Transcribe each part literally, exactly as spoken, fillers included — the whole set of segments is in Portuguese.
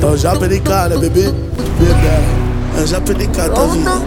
É o Japa de cara, bebê. Bebê. É o Japa de cara, tá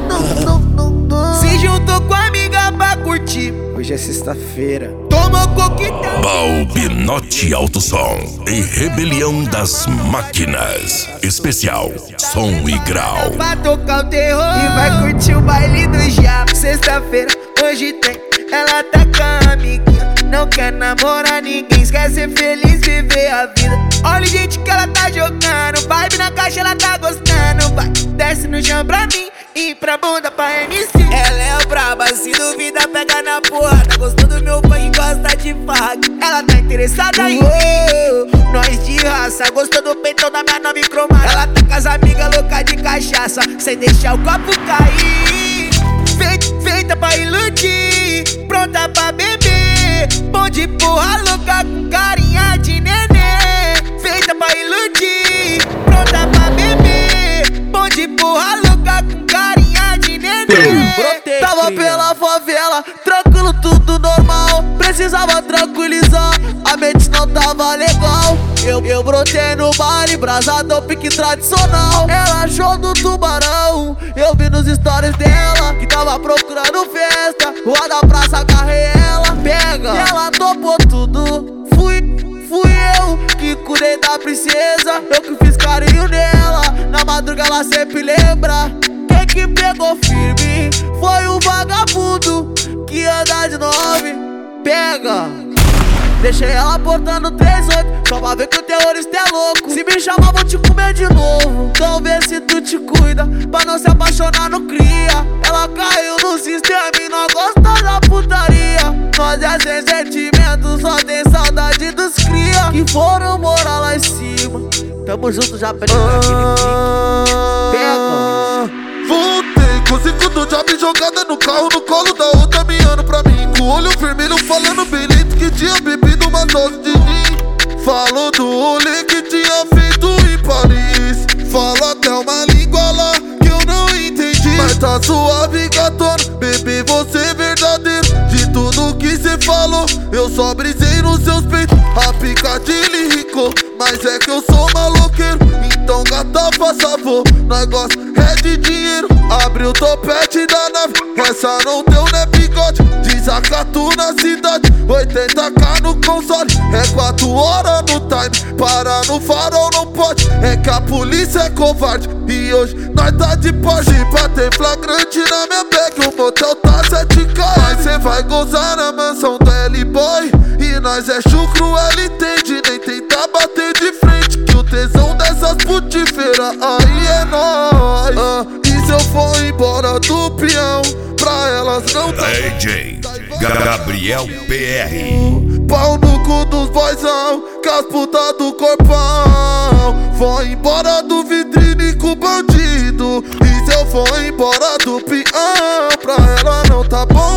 vindo. Se juntou com a amiga pra curtir. Hoje é sexta-feira. Tomou coquetel. Balbinote Alto Som e Rebelião das Máquinas. Especial Som e Grau. Pra tocar o terror e vai curtir o baile do diabo. Sexta-feira, hoje tem. Ela tá com a amiguinha. Não quer namorar ninguém, quer ser feliz, viver a vida. Olha o jeito que ela tá jogando. Vibe na caixa, ela tá gostando. Vai, desce no chão pra mim e pra bunda pra M C. Ela é braba, se duvida pega na porrada. Gostou do meu funk, gosta de farra. Ela tá interessada em mim, nós de raça. Gostou do peitão da minha nova cromada. Ela tá com as amigas loucas de cachaça, sem deixar o copo cair. Feita, feita pra iludir, pronta pra beber. Bom de porra louca com carinha de nenê. Feita pra iludir, pronta pra beber. Bom de porra louca com carinha de nenê. Tava pela favela, tranquilo, tudo normal. Precisava tranquilizar, a mente não tava legal. Eu, eu brotei no baile, brasadão, pique tradicional. Ela achou do tubarão, eu vi nos stories dela que tava procurando festa. Rua da praça, agarrei ela, pega. E ela topou tudo, fui, fui eu que cuidei da princesa. Eu que fiz carinho nela, na madruga ela sempre lembra. Quem que pegou firme foi o vagabundo que anda de nove, pega. Deixei ela portando três oito, só pra ver que o terrorista é louco. Se me chamar vou te comer de novo, então vê se tu te cuida, pra não se apaixonar no cria. Ela caiu no sistema e não gosta da putaria. Nós é sem sentimento, só tem saudade dos cria que foram morar lá em cima. Tamo junto já pra ligar aquele pique. Pega. Voltei com cinco do job jogada no carro, no colo da outra miando pra mim. Com o olho vermelho falando bem lento que tinha bebido uma dose de gin. Falou do rolê que tinha feito em Paris. Fala até uma língua lá que eu não entendi. Mas tá suave, gatona, bebê, você é verdadeiro. De tudo que cê falou, eu só brisei nos seus peitos. A Picadilly ricou, mas é que eu sou maloqueiro. Então gata, faça favor, nós gosta é de dinheiro. Abre o topete da nave, essa não deu, né, bigode. Desacatu na cidade, oitenta k no console. É quatro horas no time, para no farol não pode. É que a polícia é covarde e hoje nós tá de Porsche. Pra ter flagrante na minha bag, o motel tá sete k. Mas cê vai gozar na mansão do L-Boy e nós é chucro, L T de nem tentar bater de frente. Que o tesão dessas putifeiras aí é nóis. ah, E se eu for embora do peão, pra elas não tá. D J Gabriel P R. Pau no cu dos boyzão, com as putas do corpão. Vou embora do vitrine com bandido. E se eu for embora do peão, pra ela não tá bom,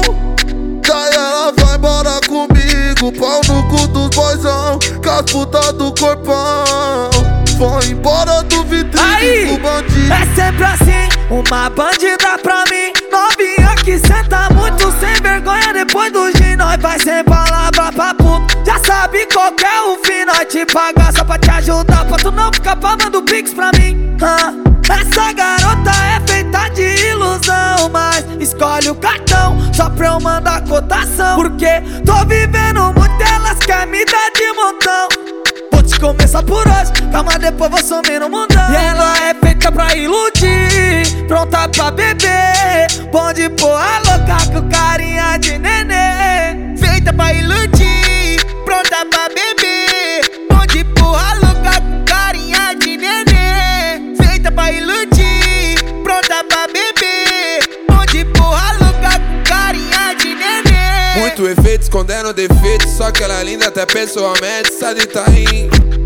daí ela vai embora comigo. Pau no cu dos boyzão, com as putas do corpão. Vou embora do vitrine Aí, com bandido. é sempre assim, uma bandida pra mim. Novinha que senta muito sem vergonha. Depois do gin nós vai sem palavra pra puto. Já sabe qual que é o fim, nós te pagar só pra te ajudar, pra tu não ficar pagando pix pra mim. ah, Essa garota é feita de ilusão, mas escolhe o cartão só pra eu mandar cotação. Porque tô vivendo muito, elas querem me dar de montão. Vou te começar por hoje, calma, depois vou sumir no mundão. E ela é feita pra iludir, pronta pra beber. Bom de porra louca com carinha de nenê. Feita pra iludir, pronta pra beber. Bom de porra louca com carinha de nenê. Feita pra iludir, pronta pra beber. Bom de porra louca com carinha de nenê. Muito efeito escondendo defeito, só que ela é linda até pessoalmente. Sabe tá aí,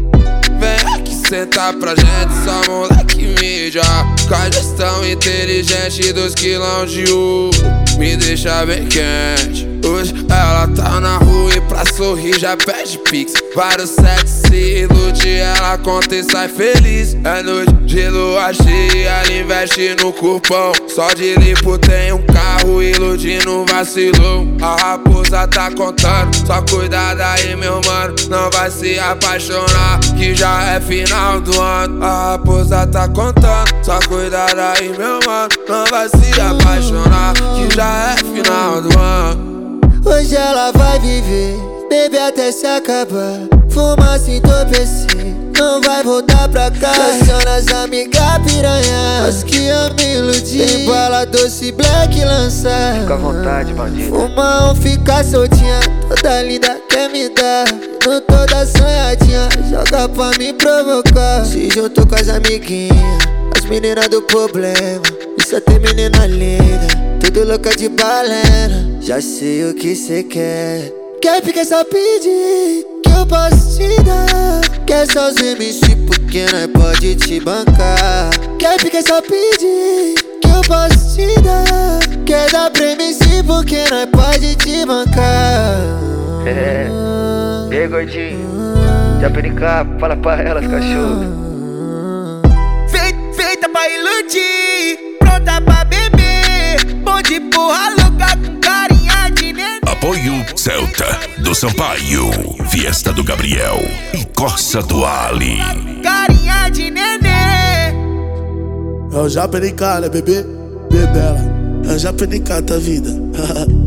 vem aqui sentar pra gente, só moleque mídia. Com a gestão inteligente dos quilão de ouro, me deixa bem quente. Hoje ela tá na rua e pra sorrir já pede pix. Vários sexy ilude ela na conta e sai feliz. É noite de lua cheia, ela investe no corpão. Só de lipo tem um carro, iludindo vacilou. A raposa tá contando, só cuidado aí meu mano, não vai se apaixonar, que já é final do ano. A raposa tá contando, só cuidado aí meu mano, não vai se apaixonar, que já é final do ano. Hoje ela vai viver, beber até se acabar, fumar se entorpecer, não vai voltar pra cá. Aciona as amigas piranha, as que eu me iludi. Tem bala doce black lançar. Fica à vontade, bandido. Fuma ou fica soltinha, toda linda quer me dar. Não toda sonhadinha, joga pra me provocar. Se juntou com as amiguinhas, as meninas do problema. E só tem menina linda, tudo louca de balena. Já sei o que cê quer. Quer ficar só pedir, que eu posso te dar. Quer só os M C porque nós pode te bancar. Quer ficar só pedir, que eu posso te dar. Quer dar pra M C porque nós pode te bancar. É. E aí, gordinho? Já pericar, fala pra elas, cachorro. Feita, feita pra iludir, pronta pra beber. Bom de porra louca com carinha de neném. Apoio Celta do Sampaio, Fiesta do Gabriel e Corsa do Ali. Carinha de neném. Eu já perdi cara, bebê, bebela. Eu já perdi cara da vida.